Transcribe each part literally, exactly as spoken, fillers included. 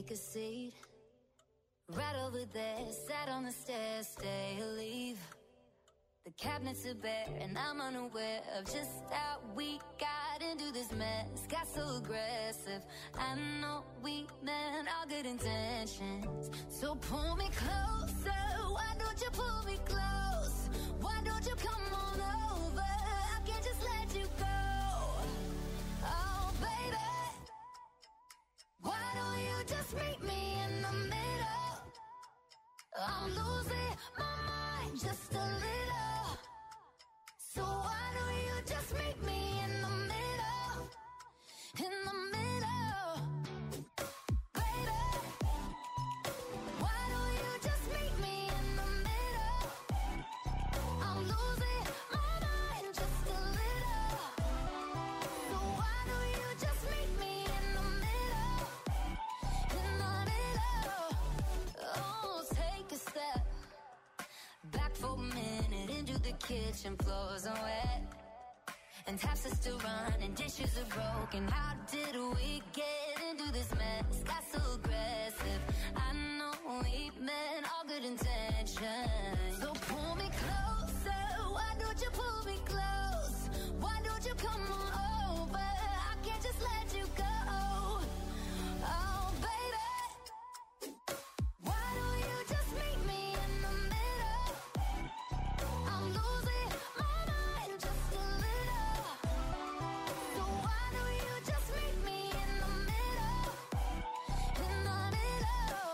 take a seat. Right over there, sat on the stairs, stay or leave. The cabinets are bare and I'm unaware of just how we got into this mess. Got so aggressive. I know we meant all good intentions. So pull me closer. Why don't you pull me close? Why don't you come on over? I can't just let you go. Oh, baby. Why don't you just meet me in the middle? I'm losing my mind just a little. So why don't you just meet me in the middle? In the middle. Baby. Why don't you just meet me in the middle? I'm losing my mind just a little. So why don't you just meet me in the middle? In the middle. Oh, take a step back for a minute into the kitchen, floors are wet and taps are still running, dishes are broken. How did we get into this mess? Got so aggressive. I know we meant all good intentions. So pull me closer. Why don't you pull me close? Why don't you come on over? I can't just let you go. Oh, baby. Why don't you just meet me in the middle? I'm losing my mind just a little. So why don't you just meet me in the middle? In the middle.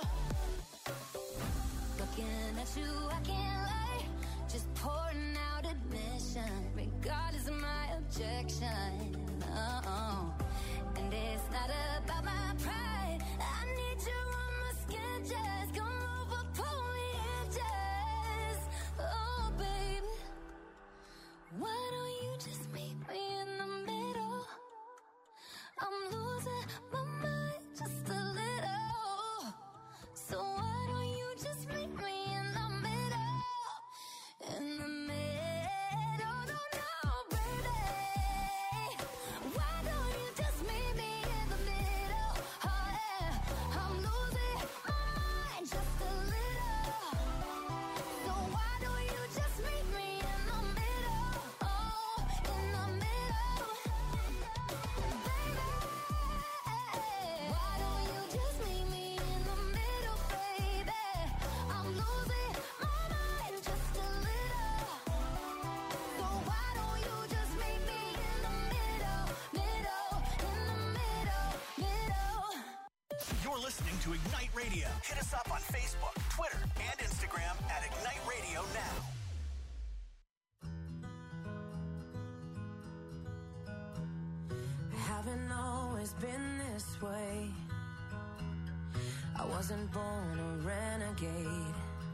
Looking at you, I can't lie. Just pouring out admission, regardless of my objection. Oh, and it's not about my pride. I need you on my skin, just come over, pull me in, just. Oh, baby. Why don't you just meet me in the middle? I'm losing my mind just a little. So why don't you just meet me in the middle? In the middle, no, no, baby. Why don't you just meet me in the middle? Oh, yeah. I'm losing my mind just a little. So why don't you just meet me in the middle? Oh, in the middle. Baby. Why don't you just meet me in the middle, baby? I'm losing my mind just a little. So why don't you just meet me in the middle, middle, in the middle, middle. You're listening to Ignite Radio. Hit us up on Facebook, Twitter, and Instagram at Ignite Radio Now. Haven't always been this way. I wasn't born a renegade.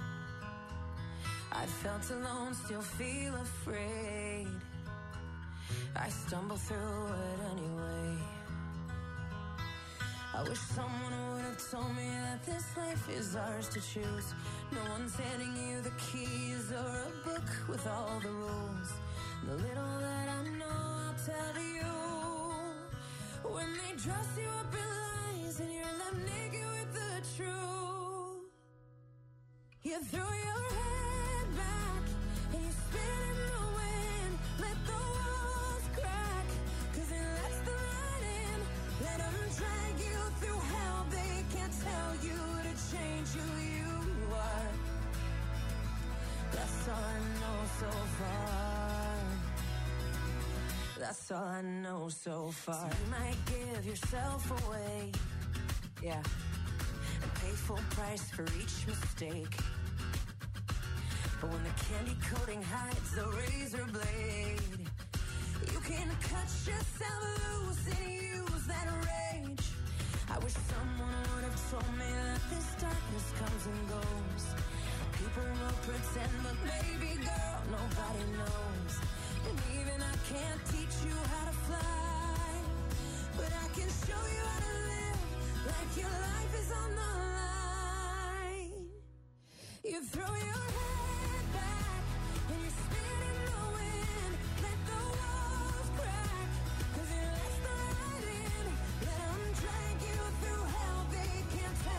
I felt alone, still feel afraid. I stumble through it anyway. I wish someone would have told me that this life is ours to choose. No one's handing you the keys or a book with all the rules. The little that I know, I'll tell to you. When they dress you up in lies and you're left naked with the truth, you throw your head back and you spin in the wind. Let the walls crack, cause it lets the light in. Let them drag you through hell. They can't tell you to change who you are. That's all I know so far. That's all I know so far. So you might give yourself away, yeah, and pay full price for each mistake. But when the candy coating hides the razor blade, you can cut yourself loose and use that rage. I wish someone would have told me that this darkness comes and goes. People will pretend, but baby girl, nobody knows. And even I can't teach you how to fly, but I can show you how to live like your life is on the line. You throw your head back and you spin in the wind. Let the walls crack, cause it lets the light in. Let them drag you through hell. They can't tell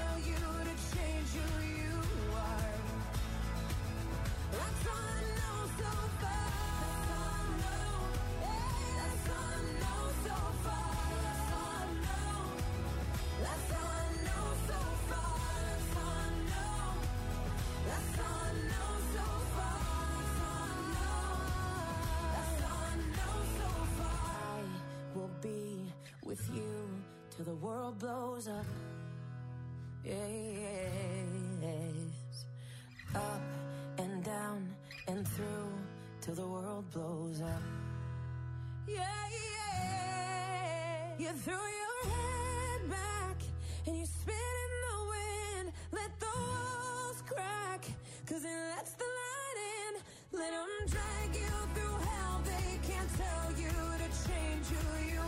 world blows up. Yes. Up and down and through till the world blows up. Yeah, yeah. You threw your head back and you spit in the wind. Let the walls crack, cause it lets the light in. Let them drag you through hell. They can't tell you to change who you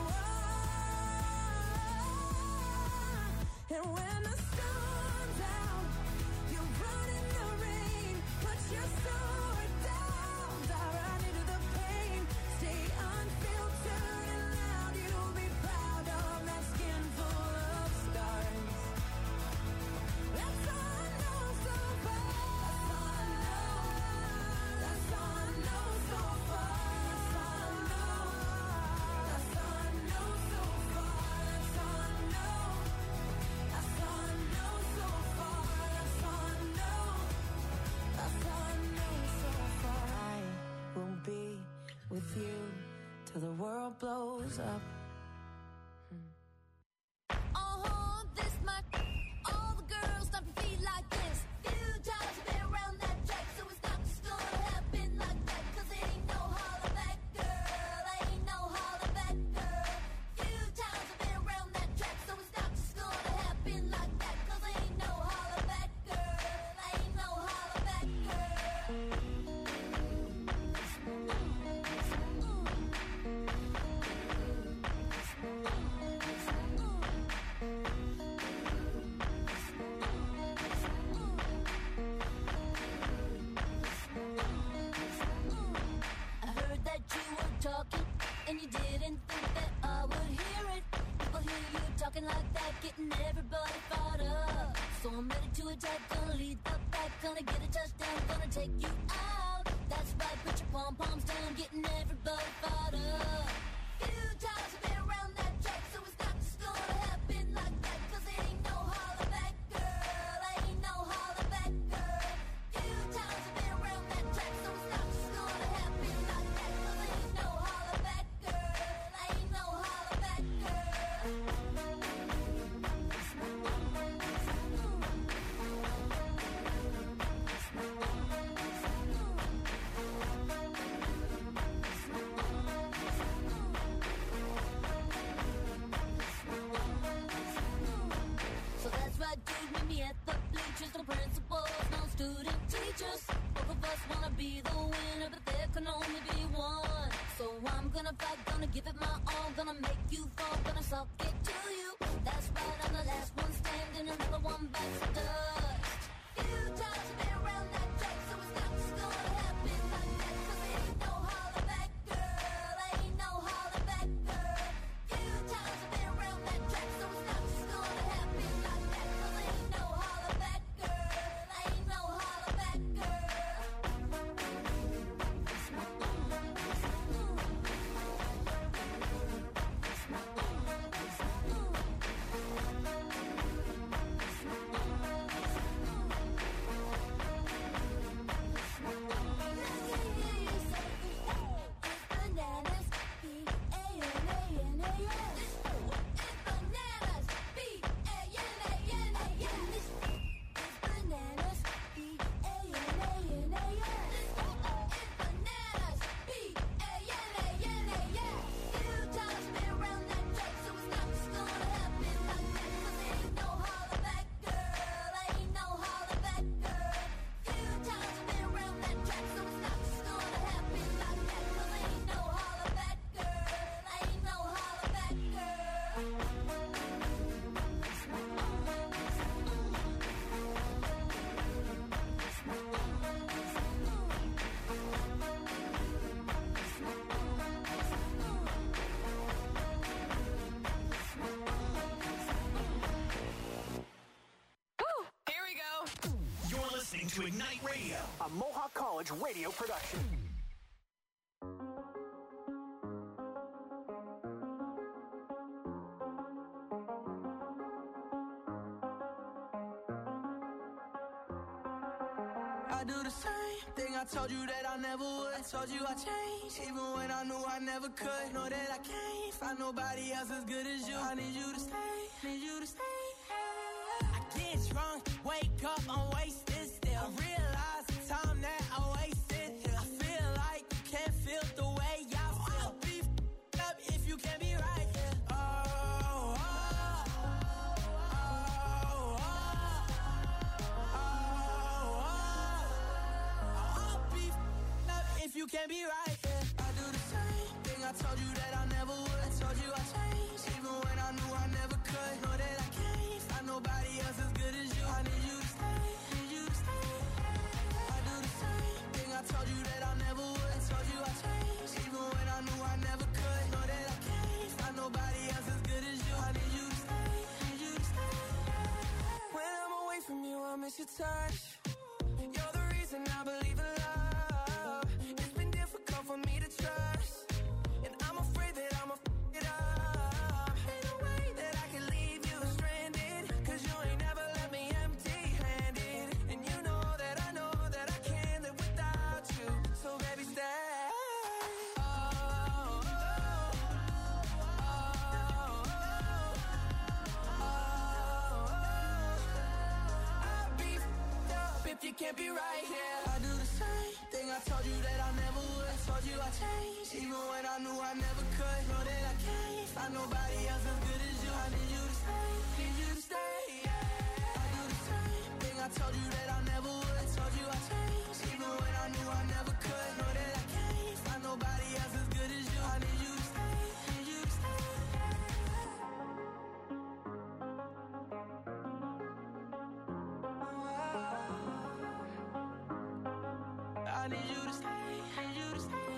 are. And when the storm's out, you run in the rain. Put your sword down, dive right into the pain. Stay unfiltered and loud. You'll be proud of that skin full of scars. That's all I know so far. That's all I know so far. That's all I know. That's all I know so far. That's all I know. That's all I know so far. That's all I know. That's all I know so far. I will be with you till the world blows up. Uh-huh, this my all the girls stop your feet like this. Few times you've been around that track, so it's not just gonna happen like that. Cause ain't no holler back, girl. Ain't no holler back, girl. Few times I've been around that track, so it's not just gonna happen like that. Cause ain't no holler back, girl. Ain't no holler back, girl. I heard that you were talking, and you didn't think that I would hear it. People hear you talking like that, getting everybody fired up. So I'm ready to attack, gonna lead the pack, gonna get a touchdown, gonna take you out. That's right, put your pom-poms down, getting everybody fired up. Few times I've been around that track, so it's not just gonna happen like that. Cause ain't no holler back, girl. Ain't no holler back, girl. Few times I've been around that track, so it's not just gonna happen like that. Cause ain't no holler back, girl. Ain't no holler back, girl. So that's right, dude, meet me at the bleachers. No principals, no student teachers. Both of us wanna be the winner, but there can only be one. So I'm gonna fight, gonna give it my all, gonna make you fall, gonna suck it to you. That's right, I'm the last one standing, another one bites the dust. Few times I've been around that track, so it's not just gonna happen like that. Cause ain't no holler back, girl. Ain't no holler back, girl. Few times I've been around that track, so it's not just gonna happen like that. Cause ain't no holler back, girl. Ain't no holler back, girl. listening to Ignite Radio, a Mohawk College radio production. I do the same thing I told you that I never would. I told you I changed, even when I knew I never could. Know that I can't find nobody else as good as you. I need you to stay Need you to stay. I get drunk, wake up, I'm wasted still. I realize the time that I wasted here. I feel like you can't feel the way I feel. I'll be f***ed up if you can't be right here. Oh, oh, oh, oh, oh, oh. I'll be f***ed up if you can't be right here. I do the same thing I told you that I never would. I told you I changed, even when I knew I never could. Know that I can't find nobody else as good as you. I need you to stay, need you to stay. I do the same thing I told you that I never would. I told you I changed, even when I knew I never could. Know that I can't find nobody else as good as you. I need you to stay, need you to stay. When I'm away from you, I miss your touch. You're the reason I believe in love. It's been difficult for me to trust, and I'm afraid that I'ma f*** it up. Ain't no way that I can leave you stranded, cause you ain't never left me empty-handed. And you know that I know that I can't live without you. So baby, stay. Oh, oh, oh, oh, oh. I'll be f***ed up if you can't be right here. I do the same thing I told you that I never would. I told you I changed, even when I knew I never could. Know that I can't find nobody else as good as you. I need you to stay, need you to stay. Yeah. I do the same thing I told you that I never would. I told you I changed, even when I knew I never could. Know that I can't find nobody else as good as you. I need you to stay, need you to stay. I need you to stay, need you to stay.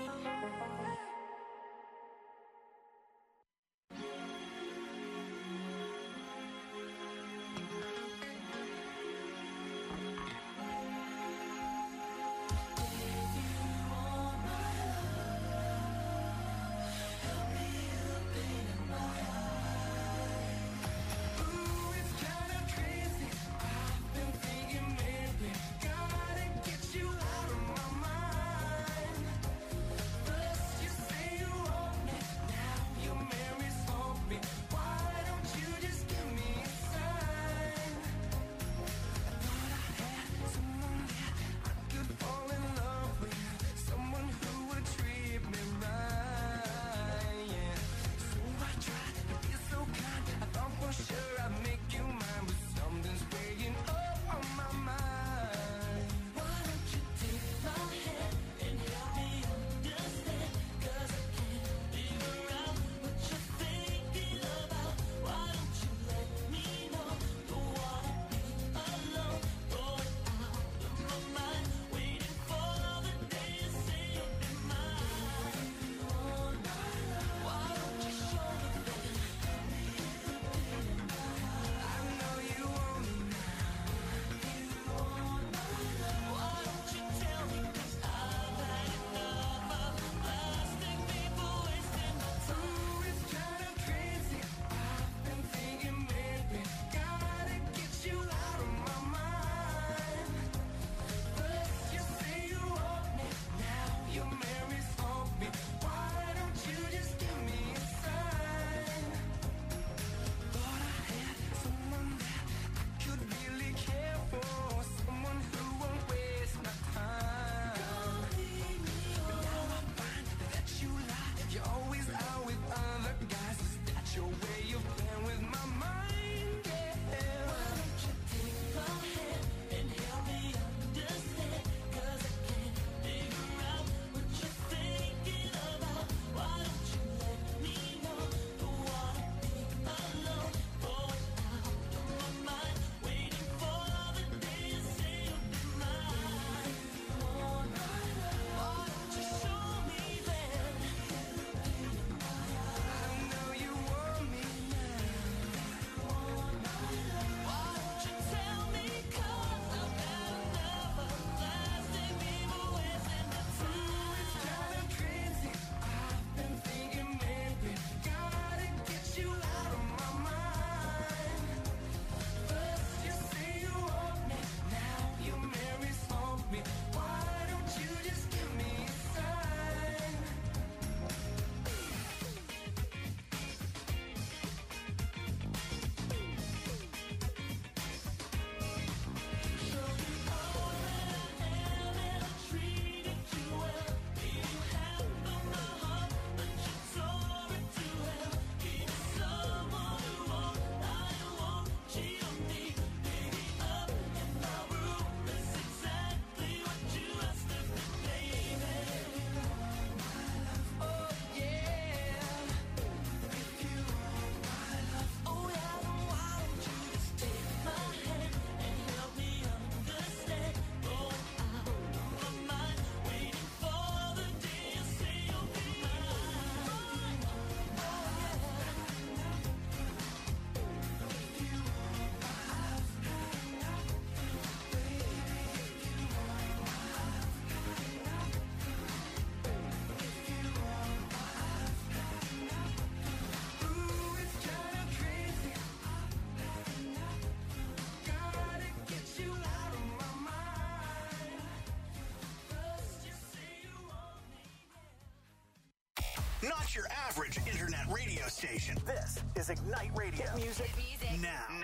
not your average internet radio station. This is Ignite Radio. Hit music, Hit music. now. Now.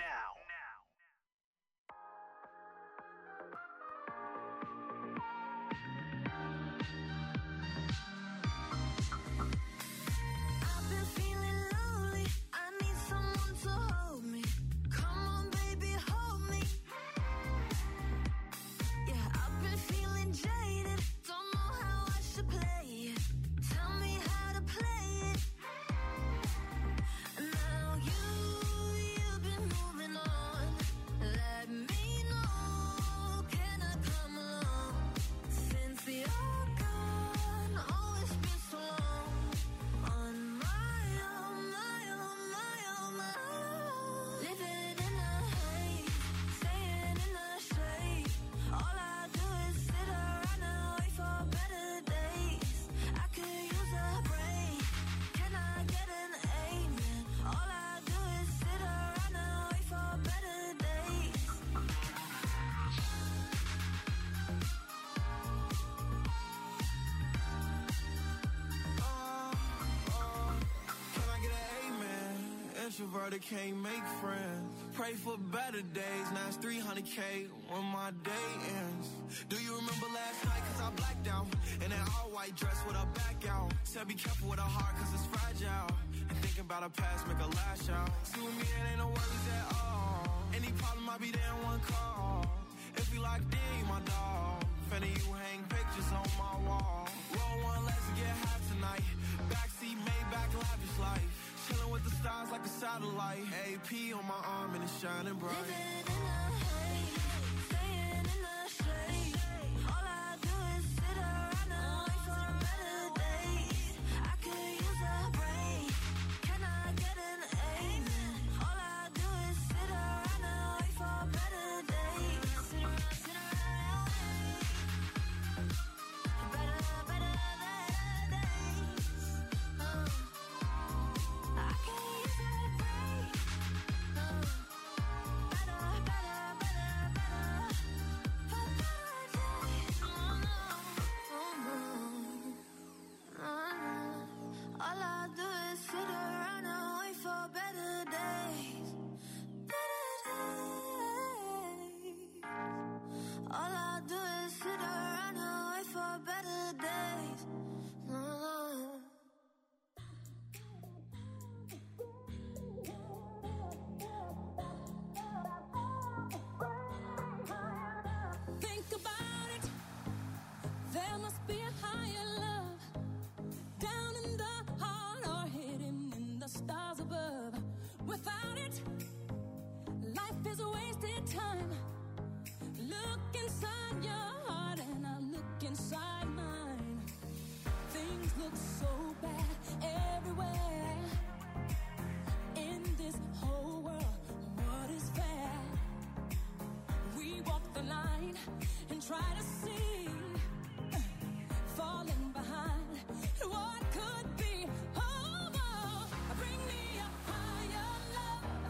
Introverted can't make friends. Pray for better days. Now it's three hundred K when my day ends. Do you remember last night? Cause I blacked out. In an all white dress with a back out. Said be careful with a heart cause it's fragile. And thinking about a past make a lash out. See with me it ain't no worries at all. Any problem I be there in one call. If you like D, my dog. Finna you hang pictures on my wall. Roll one, let's get high tonight. Backseat, Maybach, lavish life. Chilling with the stars like a satellite. A P on my arm and it's shining bright. Living in the haze, staying in the shade. All I do is sit around and wait for better days. I could use a break. Can I get an amen? All I do is sit around and wait for better days. Sit around, sit around and wait. Better, better days. Uh. I can use a break. Uh, better, better, better, better. For better days. Oh no, oh no, oh no. All I do is sit around and wait for better days. Better days. All I do is sit around and wait for better days. Oh. Think about it. There must be a higher love down in the heart or hidden in the stars above. Without it, life is a wasted time. Look inside your heart and I look inside mine. Things look so bad everywhere. In this whole world, what is fair? We walk the line and try to see, uh, falling behind what could be. Oh, oh, bring me a higher love.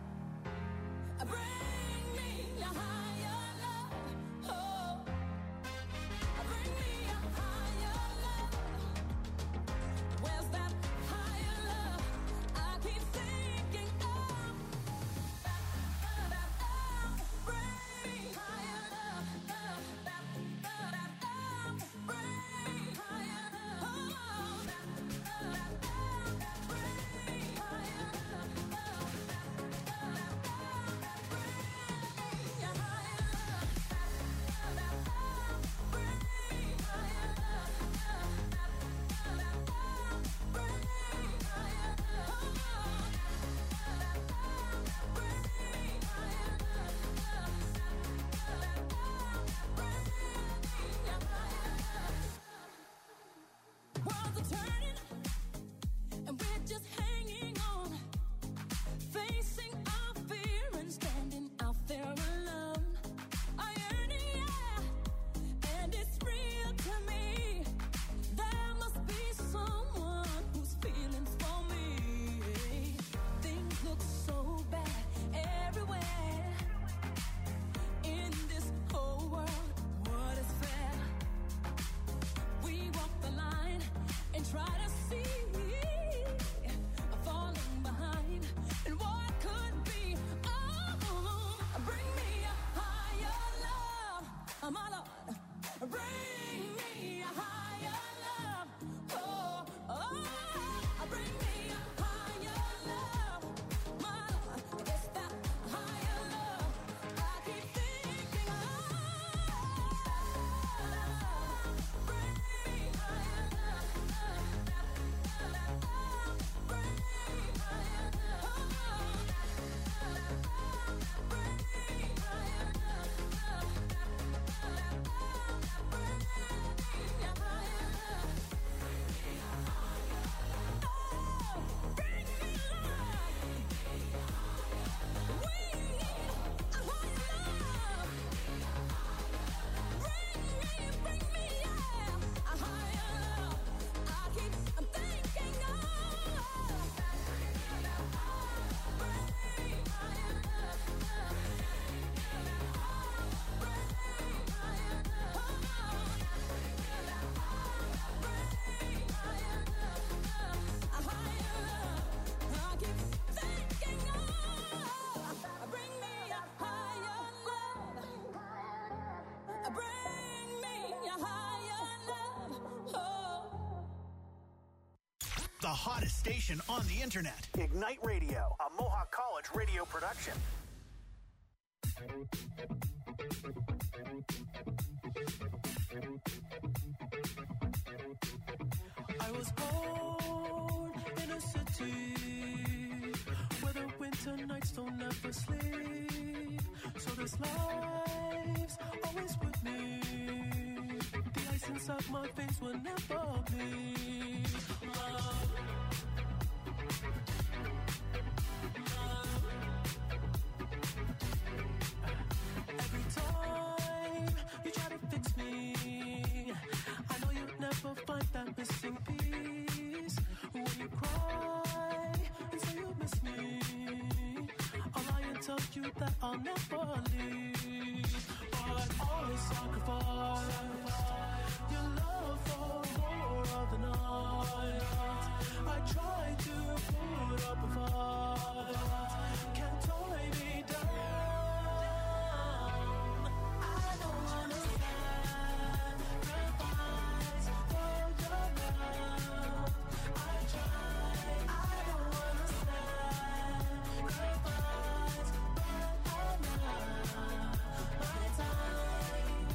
Bring me a higher love. Oh, bring me a higher love. Where's that higher love? I keep thinking of. Bring me higher love, love, love. bring me a higher love. Oh, oh, bring me a higher love. My love, it's that higher love. I keep thinking of. Bring me higher love. Bring me higher love. Bring me higher love. The hottest station on the internet. Ignite Radio, a Mohawk College radio production. I was born in a city where the winter nights don't ever sleep. So this life's always with me. The ice inside my veins will never bleed. Love. Every time you try to fix me, I know you'll never find that missing piece. When you cry and say you miss me, I'll lie and tell you that I'll never leave. But always sacrifice your love for more of the night. I try to put up a fight, can't tie me down. I don't wanna sacrifice for your love. I try, I don't wanna sacrifice, but I'm not my time.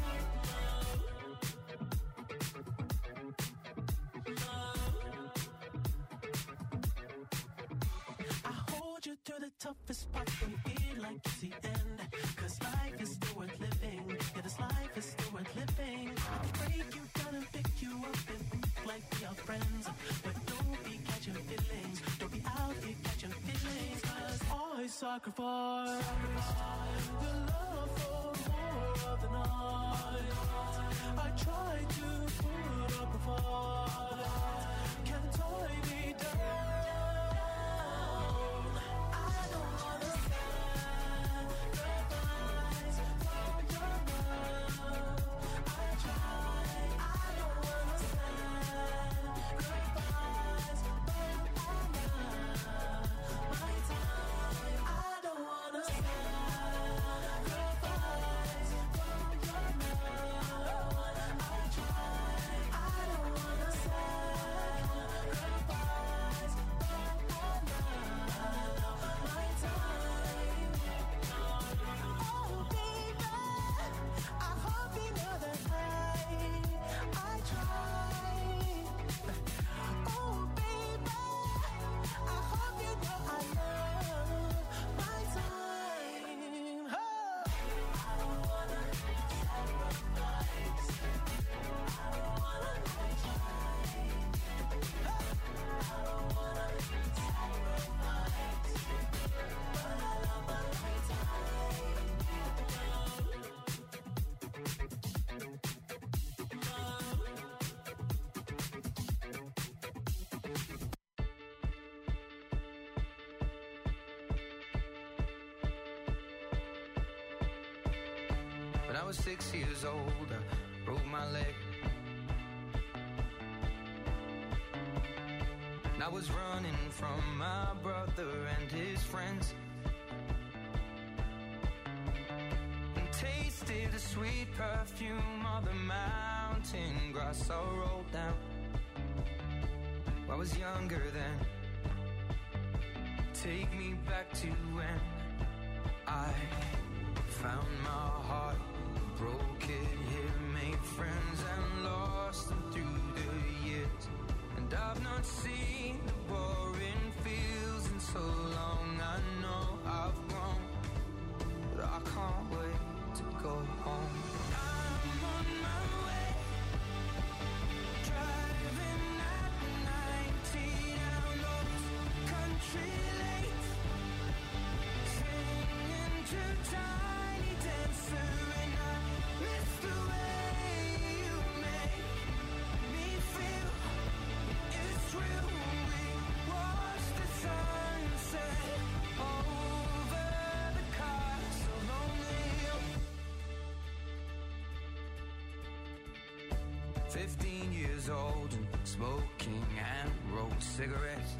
I hold you through the toughest parts and feel like it's the end. Cause life is still worth living. Yeah, this life is still worth living. I can break you down and pick you up and think like we are friends. But don't be catching feelings. Don't be out here catching feelings. Cause I sacrifice your love for more of the night. I try to put up a fight, can't tie me down. I don't wanna sacrifice for your love. I try, I don't wanna sacrifice, but I'm not my time. I don't wanna sacrifice for your love. I try, I don't wanna sacrifice, but I'm not my time. Oh baby, I hope you know that I, I try. Oh baby, I hope you know I love my time. Oh. I don't wanna sacrifice. I don't wanna try. I don't wanna sacrifice, but I love my time. When I was six years old, I broke my leg. And I was running from my brother and his friends, and tasted the sweet perfume of the mountains. mountain grass I rolled down. I was younger then. Take me back to when I found my heart, broke it here, made friends and lost them through the years. And I've not seen the boring fields in so long. I know I've grown, but I can't wait to go home. I'm on my way, driving at ninety down those country lanes, singing to Tiny Dancer, and I miss the way you make me feel. It's real. We watch the sunset over the castle lonely. Fifteen years old and smoking and rolled cigarettes,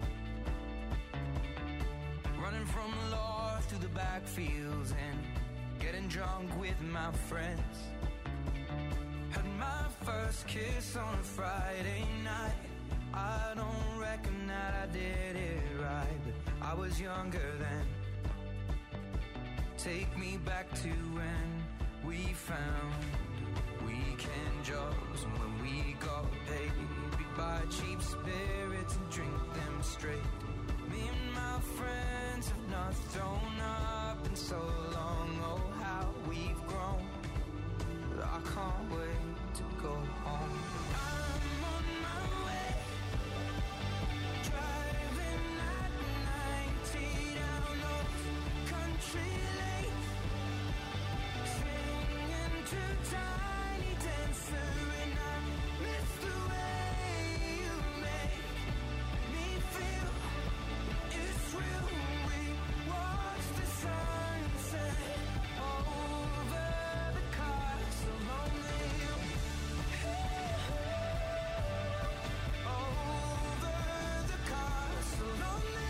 running from the law through the backfields and getting drunk with my friends. Had my first kiss on a Friday night. I don't reckon that I did it right, but I was younger then. Take me back to when we found weekend jobs, and when we got paid, we'd buy cheap spirits and drink them straight. Me and my friends have not thrown up in so long. Oh, how we've grown, but I can't wait to go home. I'm on my way, driving at ninety down those country lanes, singing to Tiny Dancer, and I miss the way you make me feel. It's real. We watch the sunset over the castle lonely. Over the castle lonely.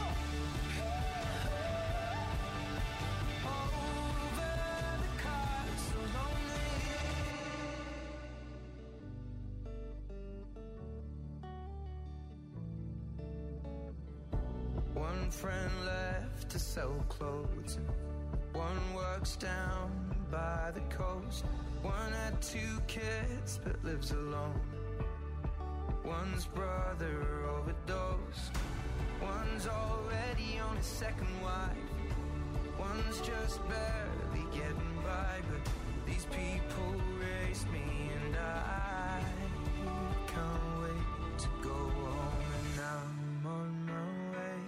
Over the castle lonely. One friend left to sell clothes, and one works down by the coast. One had two kids but lives alone. One's brother overdosed. One's already on his second wife. One's just barely getting by, but these people raised me, and I can't wait to go home. And I'm on my way.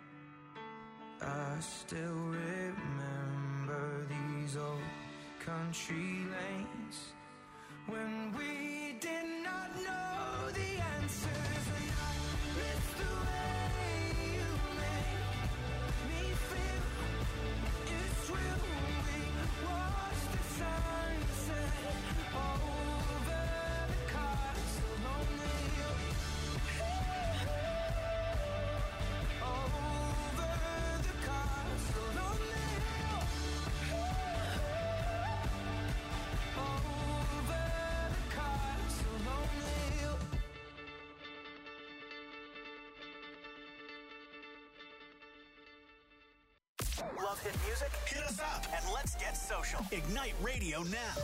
I still remember these old country lanes when we did not know the answers, and I miss the way you make me feel. It's real. We watch the sunset over the castle lonely. Over the castle lonely. Over the castle lonely. Love hit music? Hit us up and let's get social. Ignite Radio now.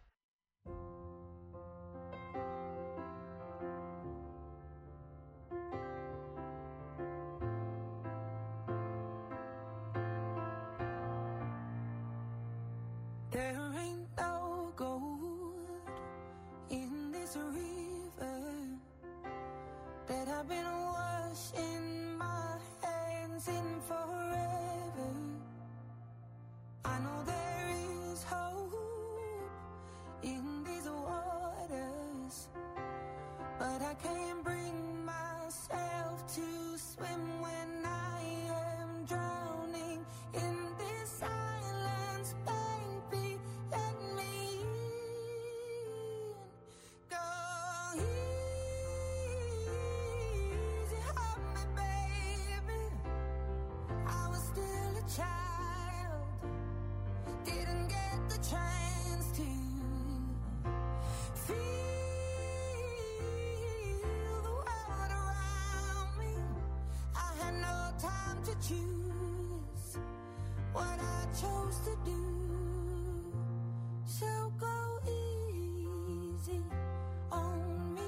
There ain't no gold in this river that I've been washing my hands in forever. I know there is hope in these waters, but I can't bring myself to swim when I am drowning in this silence. Baby, let me in. Go easy on me, baby. I was still a child, didn't get the chance to feel choose what I chose to do. So go easy on me.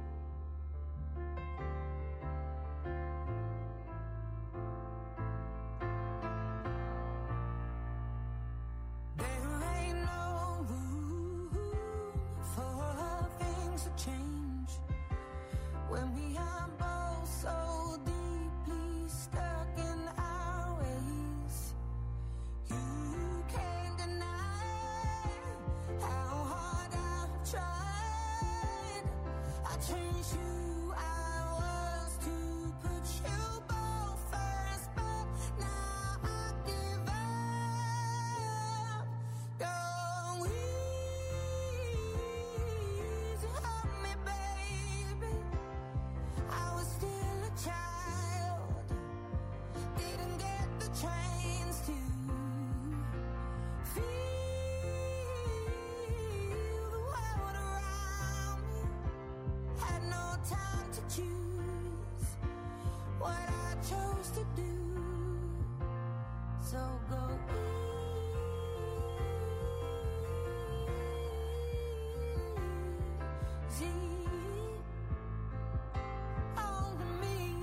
There ain't no room for things to change when we are both so deeply stuck in our ways. You can't deny how hard I've tried. I changed who I was to put you both first, but now I give up. Go easy on me, baby. I was still a child, didn't get the chance to feel the world around me. Had no time to choose what I chose to do. So go easy on me.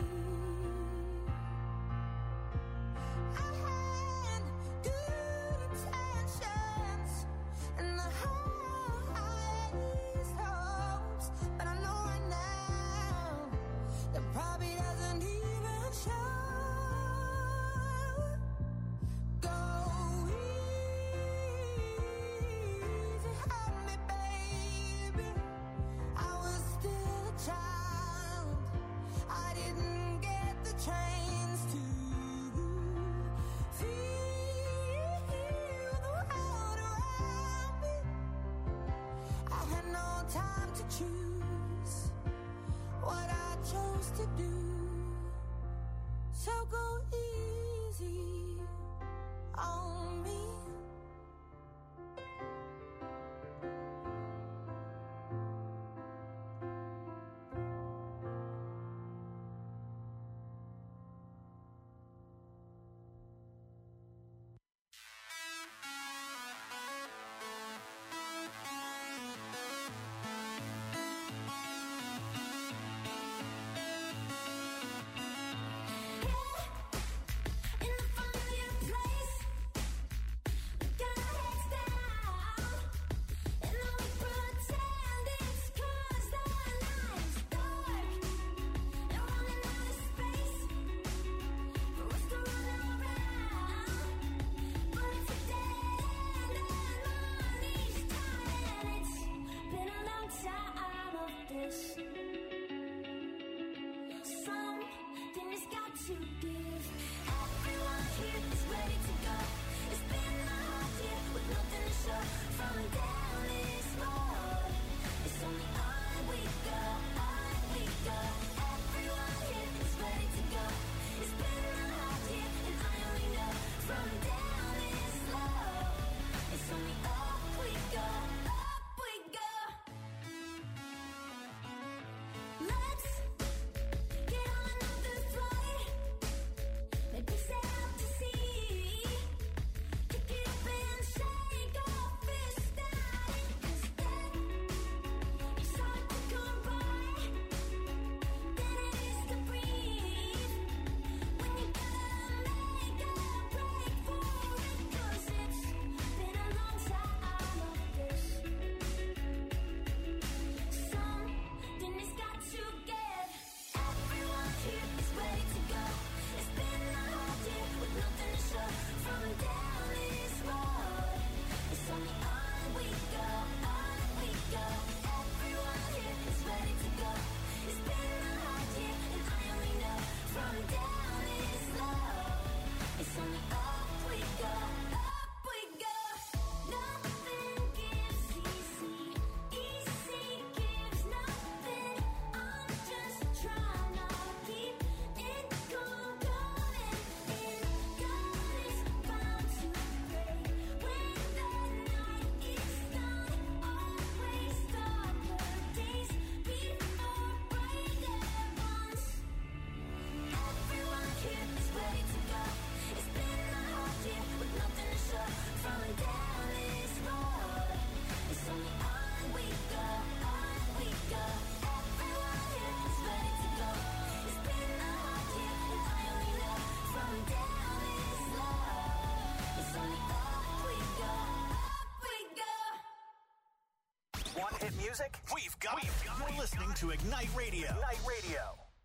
I had good intentions and the highest hopes, but I know right now that probably doesn't even show. Go easy on me, baby. I was still a child, I didn't get the chance to feel the world around me. I had no time to choose what I chose to do. So go easy on me. In a familiar place, one hit music? We've got it. You're listening to Ignite Radio. Ignite Radio.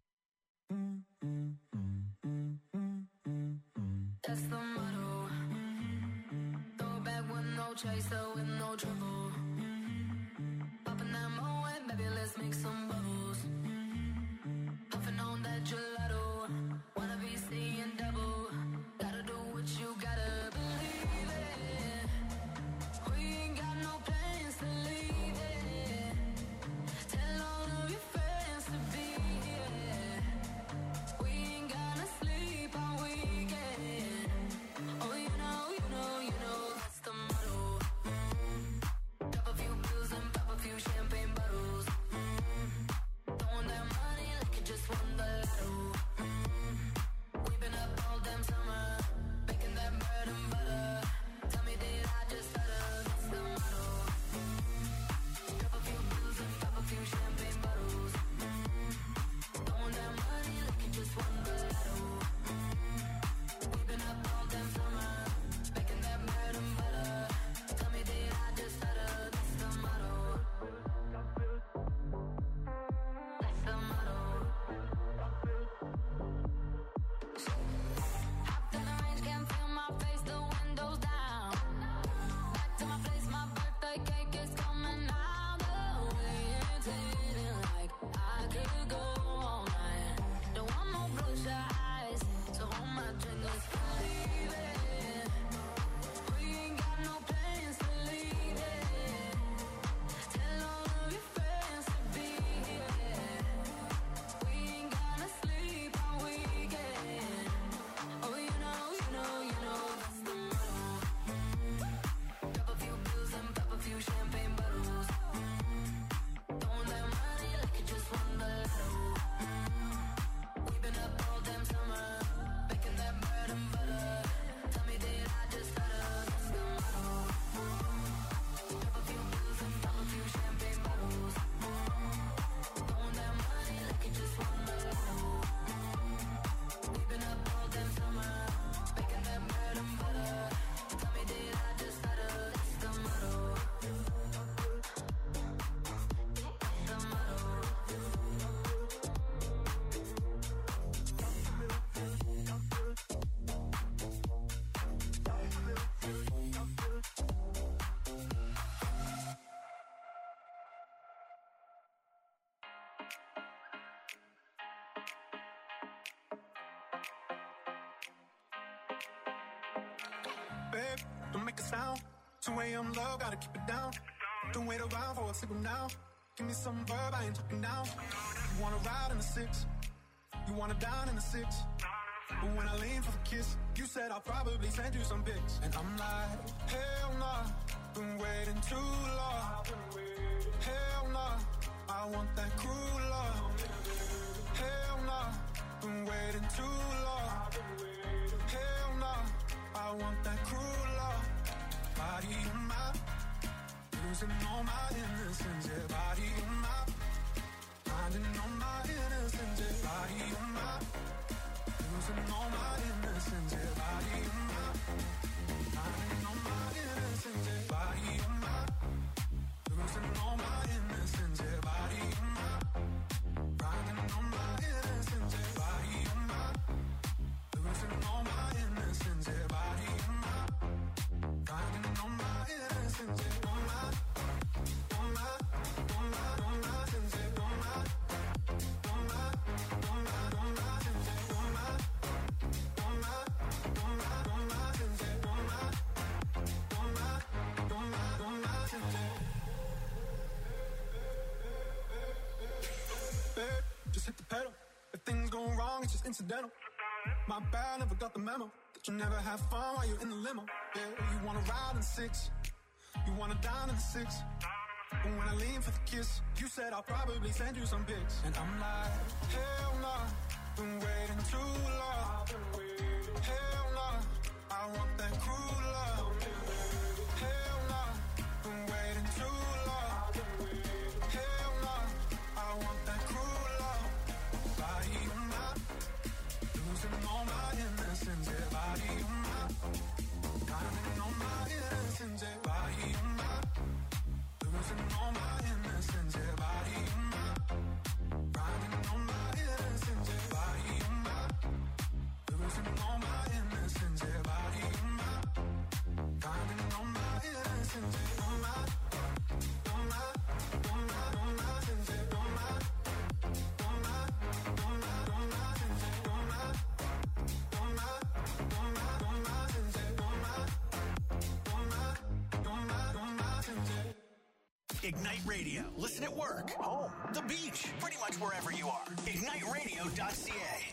That's the motto. Throw back with no chaser, with no trouble. Popping that Moet, baby, let's make some bubbles. Puffing on that gelato. Wanna be seeing double. Gotta do what you gotta believe it. We ain't got no plans to leave it. Tell all of your friends to be here. We ain't gonna sleep all weekend. Oh, you know, you know, you know, that's the motto. Mm-hmm. Drop a few pills and pop a few champagne bottles. Mm-hmm. Throwing that money like you just won the lotto. Mm-hmm. We've been up all damn summer, making that bread and butter. Tell me, did I just stutter? That's the motto. Mm-hmm. Drop a few pills and pop a few champagne bottles. Mm-hmm. Throwing that money like you just won the lotto. Mm-hmm. We've been up all damn summer, making that bread and butter. Tell me, did I just stutter? That's the motto. That's the motto. Hopped in the range, can't feel my face, the windows down. Back to my place, my birthday cake is coming out. The way it's hitting like I could go all night. Don't want no bloodshot eyes, so hold my drink, let's believe it. We ain't got no plans to leave it. Tell all of your friends to be here. We ain't gonna sleep all weekend. Oh, you know, you know, you know, that's the motto. Mm-hmm. Drop a few pills and pop a few champagne bottles. Mm-hmm. Throwing that money like you just won the lotto. Mm-hmm. We've been up all damn summer, making that bread and butter. Tell me, did I just stutter? That's the motto. Mm-hmm. Drop a few pills and pop a few champagne bottles. Mm-hmm. Throwing that money like you just won the lotto. Mm-hmm. We've been up all damn summer, making that bread and butter. Tell me, did I just stutter? That's the motto. The motto. Babe, don't make a sound. two a.m. love, gotta keep it down. Don't wait around for a signal now. Give me some verb, I ain't talking now. You wanna ride in the six, you wanna dine in the six. But when I lean for the kiss, you said I'll probably send you some pics. And I'm like, hell nah, been waiting too long. Hell nah, I want that cruel love. Hell nah, been waiting too long. Hell nah, I want that cruel love. Body on my, losing all my innocence. Yeah, body on my, finding all my innocence. Yeah, body on my, losing all my innocence. Yeah, body on my, finding all my innocence. Yeah, body on my, losing all my innocence. Yeah, body on my, finding all my innocence. Yeah, body on my, losing all my innocence. Yeah, body on my, finding all my innocence. Yeah, on my, on my, on my, on my innocence. Yeah, on my, on my, on my, on my innocence. Yeah, on my, on my, on my, on my innocence. Yeah, on my, on my, on my, on my innocence. Babe, just hit the pedal. If things go wrong, it's just incidental. My bad, never got the memo that you never have fun while you're in the limo. Yeah, you wanna ride in the six, you wanna dine in the six. But when I lean for the kiss, you said I'll probably send you some pics. And I'm like, hell nah, been waiting too long. Hell nah, I want that cruel love. Hell nah, been waiting too long. Hell nah, I want that cruel love. Body on my, losing all my innocence. Yeah, body on my, finding all my innocence. Yeah, body on my, losing all my innocence. Ignite Radio. Listen at work, home, the beach, pretty much wherever you are. ignite radio dot c a.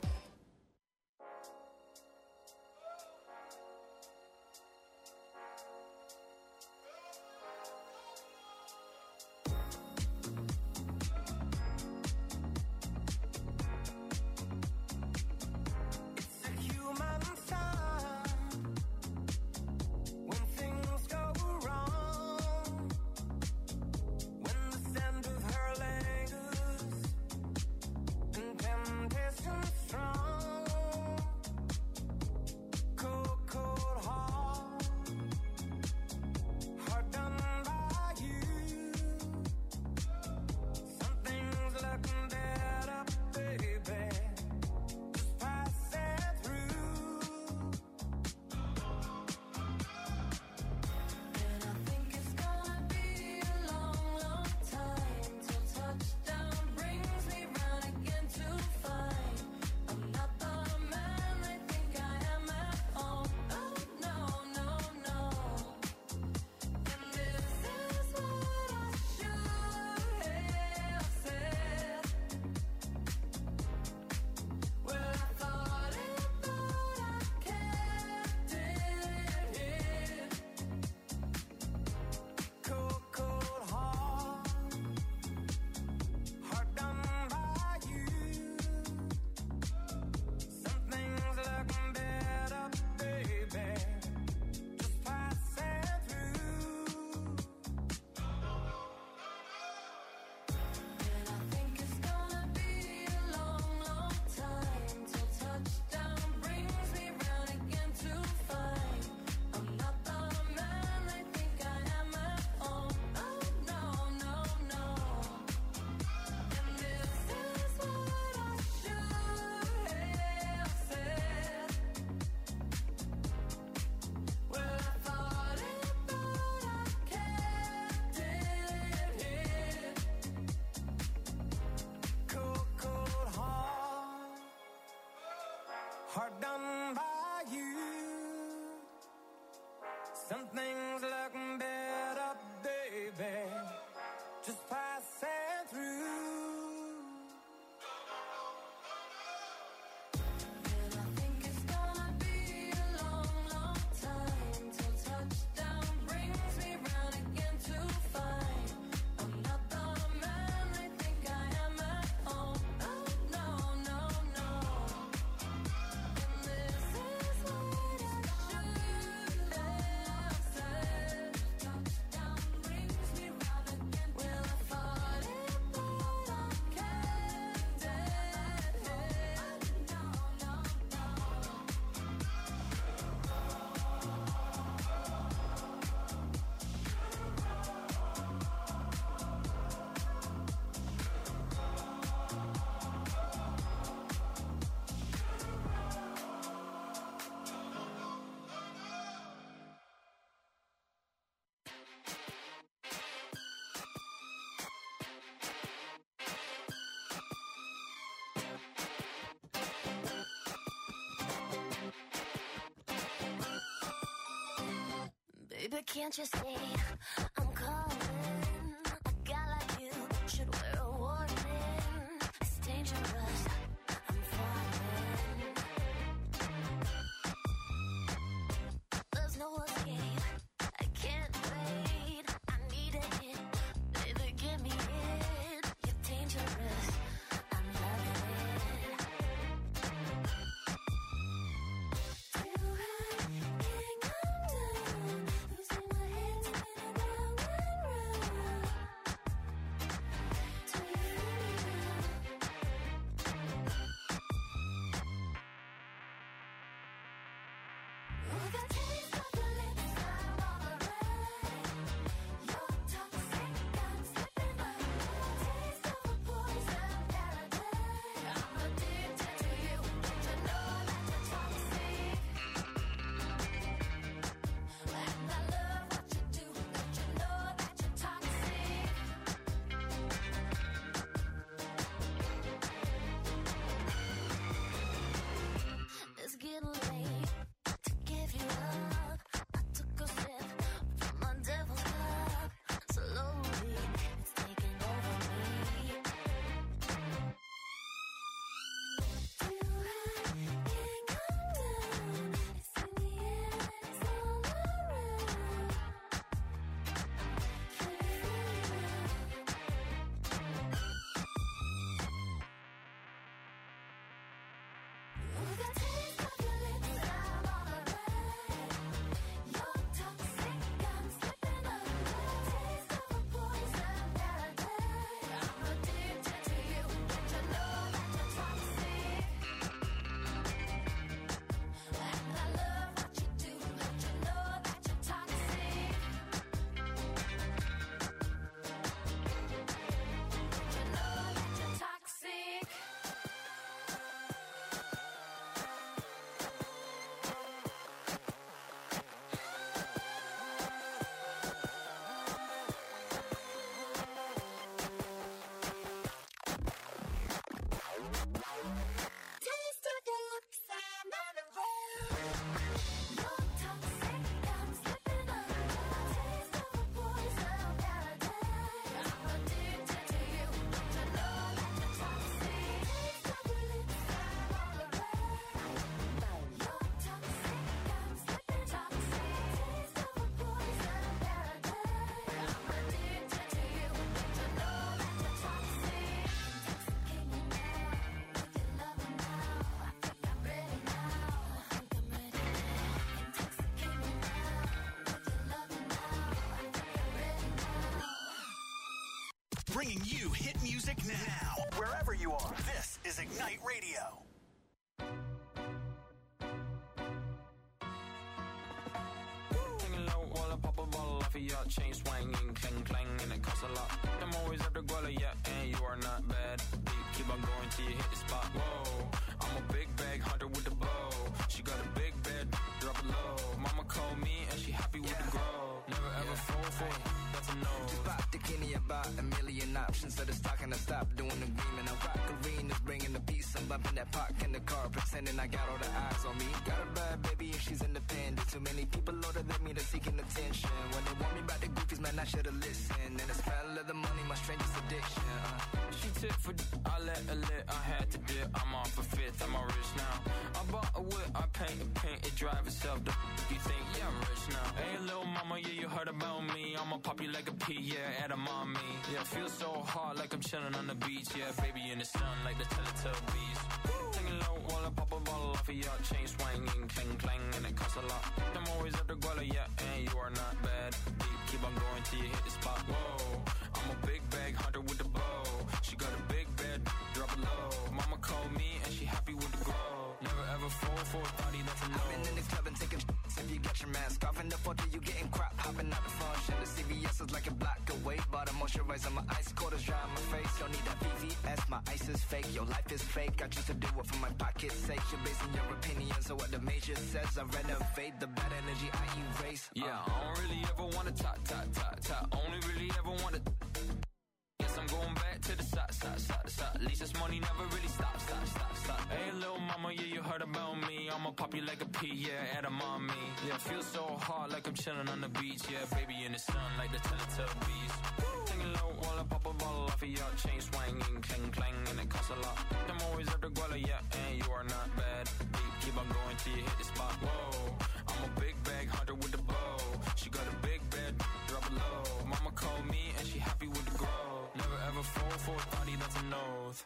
Hard done by you. Some things look better, baby, just passing through. Baby, can't you see I'm calling? A guy like you should wear a warning. It's dangerous, I'm falling. There's no escape, I can't wait. I need it, baby, give me it. You're dangerous, I'm loving it. Do I think I'm done? Losing my head, spinning around. Bringing you hit music now, wherever you are. This is Ignite Radio. Hanging low while I pop a bottle off of your chain swinging, clang clang, and it costs a lot. I'm always after Guala, yeah, and you are not bad. Deep, keep on going till you hit the spot. Whoa, I'm a big bag hunter with the bow. She got a big bed, drop it low. Mama called me and she happy with yeah. the grow. Never ever yeah. fall for it, that's a no. Just pop the Kenny about a million options. So the stock and I stop doing the agreement. I rock arenas, bringing the peace. I'm bumping that park in the car, pretending I got all the eyes on me. Got a bad baby and she's independent. Too many people older than me, they're seeking attention. When they want me about the goofies, man, I should've listened. And the smell of the money, my strangest addiction. Uh. She tip for d- I let her lit, I had to dip. I'm off a fifth, I'm all rich now. I bought a whip, I paint and paint, it drive itself. The f- you think, yeah, I'm rich now. Hey, little mama, yeah, you heard about me. I'ma pop you like a pea, yeah, at a mommy. Yeah, feel so hard like I'm chilling on the beach. Yeah, baby in the sun like the Teletubbies. Hanging low while I pop a bottle off of your chain swinging, clang clang, and it costs a lot. I'm always after Guala, yeah, and you are not bad. Deep, keep on going till you hit the spot. Whoa, I'm a big bag hunter with the bow. She got a big bed, drop it low. Mama called me and she happy with the grow. Never ever fall for a thotty, that's a no. I've been in the club and taking sh**s if you got your mask off. In the photo you getting crap, hopping out the function. The C V S is like a block away. Bought a moisturizer, my ice cold is dry on my face. Don't need that V V S, my ice is fake. Your life is fake, I choose to do it for my pocket's sake. You're basing your opinions on what the major says. I renovate the bad energy I erase. Yeah, uh. I don't really ever wanna top, top, top, top. Only really ever wanna. Yes, I'm going back to the side, side, side, side. At least this money never really stops, stop, stop, stop. Hey, little mama, yeah, you heard about me. I'ma pop you like a pea, yeah, at a mommy. Yeah, feel so hard like I'm chilling on the beach. Yeah, baby in the sun like the Teletubbies. Hanging low while I pop a bottle off of your chain swinging, clang clang, and it costs a lot. I'm always after Guala, yeah, and you are not bad. Deep, keep on going till you hit the spot. Whoa, I'm a big bag hunter with the bow. She got a big bed, drop it low. Mama called me and she happy with the grow. Never ever fall for a thotty, that's a nose.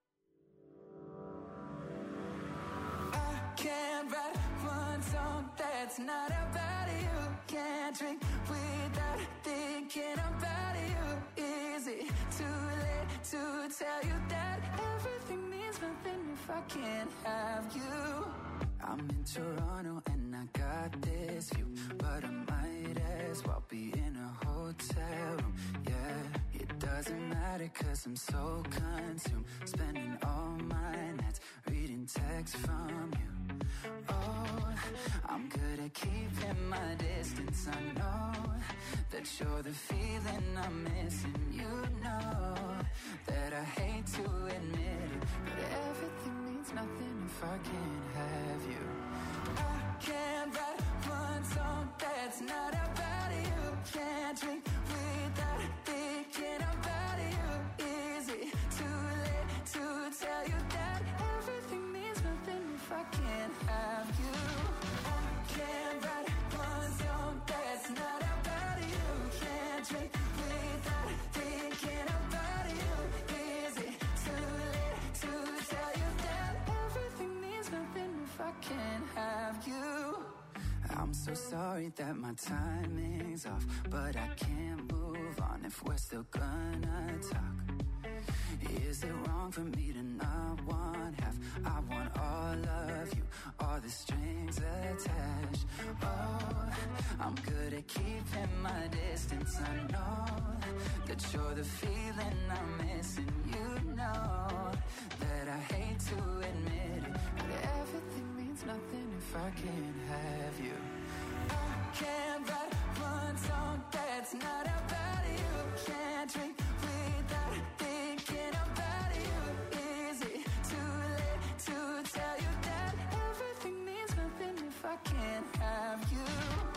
I can't write one song that's not about you. Can't drink without thinking about you. Is it too late to tell you that everything means nothing if I can't have you? I'm in Toronto and I got this view, but I might as well be in a hotel room, yeah. It doesn't matter cause I'm so consumed, spending all my nights reading texts from you. Oh, I'm good at keeping my distance. I know that you're the feeling I'm missing. You know that I hate to admit it, but everything means nothing if I can't have you. I can't write one song that's not about you. Can't drink without thinking about you. Is it too late to tell you that everything means nothing if I can't have you? I can't write one song that's not about you. Can't drink without thinking about you. Is it too late to tell you that everything means nothing if I can't have you? I'm so sorry that my timing's off, but I can't move on if we're still gonna talk. Is it wrong for me to not want half? I want all of you, all the strings attached. Oh, I'm good at keeping my distance. I know that you're the feeling I'm missing. You know that I hate to admit it, but everything means nothing if I can't have you. I can't write one song that's not about you. Can't drink without thinking about you. Is it too late to tell you that everything means nothing if I can't have you?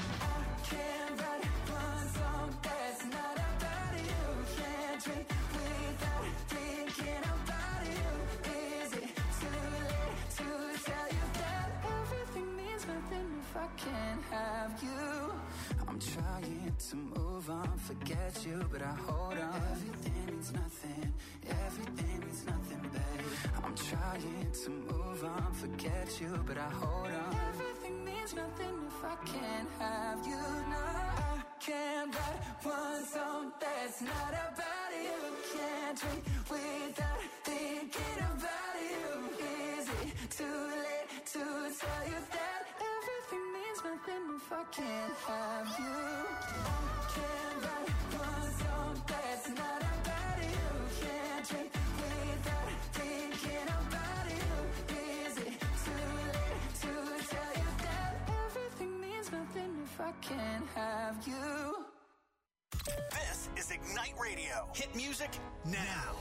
I can't write one song that's not about you. Can't drink without thinking about you. Is it too late to tell you that everything means nothing if I can't have you? I'm trying to move on, forget you, but I hold on. Everything means nothing, everything means nothing, babe. I'm trying to move on, forget you, but I hold on. Everything means nothing if I can't have you. No, I can't write one song that's not about you. Can't drink without thinking about you. Is it too late to tell you that everything means nothing if I can't have you? I can't write one song that's not about you. Can't drink without thinking about you. Is it too late to tell you that everything means nothing if I can't have you? This is Ignite Radio. Hit music now.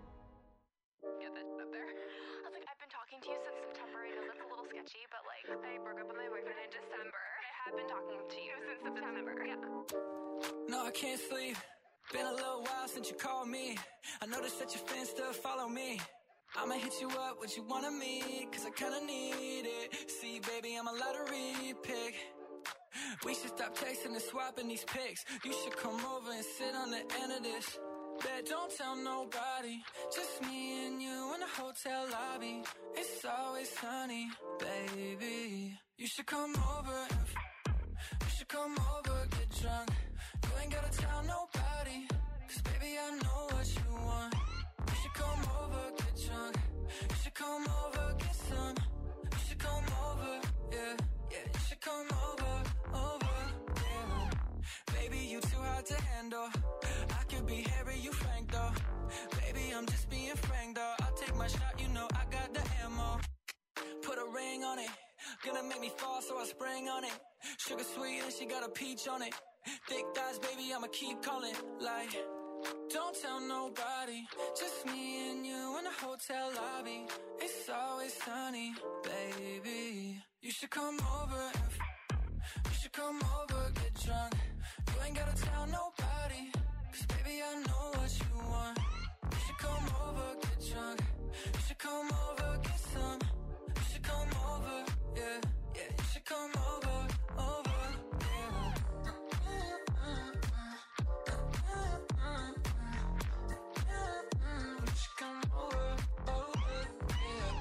Get that up there. I was like, I've been talking to you since September. I know that's a little sketchy, but like, I broke up with my boyfriend in December. I have been talking to you since September. Yeah. No, I can't sleep. Been a little while since you called me. I noticed that your fans still follow me. I'ma hit you up, what you wanna meet, cause I kinda need it. See, baby, I'm a lottery pick. We should stop texting and swapping these pics. You should come over and sit on the end of this. Bet don't tell nobody, just me and you in the hotel lobby. It's always sunny, baby. You should come over and f- you should come over, get drunk. You ain't gotta tell nobody, cause baby I know what you want. You should come over, get drunk. You should come over, get some. You should come over, yeah, yeah. You should come over, over, yeah. Baby, you too hard to handle. I could be Harry, you Frank though. Baby, I'm just being frank though. I'll take my shot, you know I got the ammo. Put a ring on it, gonna make me fall, so I sprang on it. Sugar sweet and she got a peach on it. Thick thighs, baby, I'ma keep calling. Like, don't tell nobody, just me and you in the hotel lobby. It's always sunny, baby. You should come over and f- you should come over, get drunk. You ain't gotta tell nobody, cause baby I know what you want. You should come over, get drunk. You should come over, get some. You should come over, yeah, yeah. You should come over, over, yeah. You should come over, over, yeah.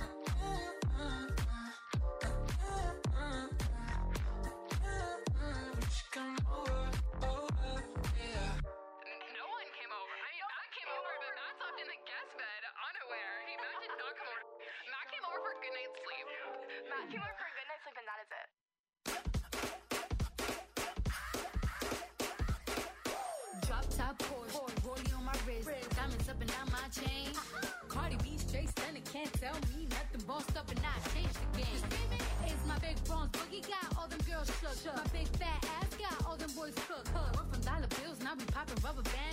You should come over, over, yeah. No one came over. I mean, Matt came over, but Matt slept in the guest bed, unaware. He, Matt did not come over. Matt came over for a good night's sleep. Matt came over for a good night's sleep, and that is it. Drop top Porsche, rollie on my wrist, diamonds up and down my chain. Cardi B straight stunning, can't tell me nothing. Bossed up and I changed the game. It's my big bronze boogie, got all them girls shook. My big fat ass got all them boys cooked. We're from dollar bills, now we popping rubber bands.